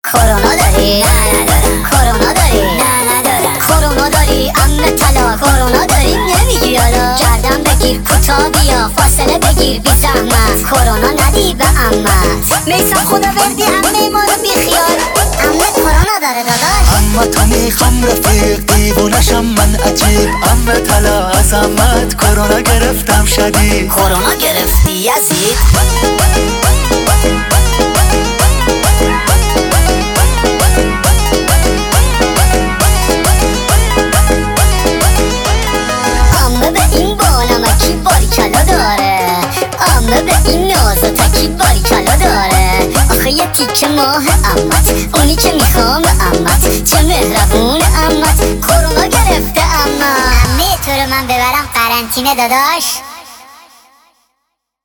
کرونا داری؟ نه ندارم. کرونا داری؟ نه ندارم. کرونا داری عمه طلا؟ کرونا داری نمیگی حالا؟ گردن بگیر کوتاه بیا فاصله بگیر بی زحمت، کرونا ندی به عمت. میسم خداوردی عمه ما رو بی خیال، عمه کرونا داره داداش. اما تا میخوام رفیق دیوونشم من عجیب، عمه طلا از عمت کرونا گرفتم شدید. کرونا گرفتی یزید؟ عمه به این بانمکی باریکلا داره، عمه به این ناز و تکی باریکلا داره. آخه یه تیکه ماه عمت، اونی که میخوام عمت، چه مهربون عمت، کرونا گرفته عمت. عمه تو رو من ببرم قرنطینه داداش؟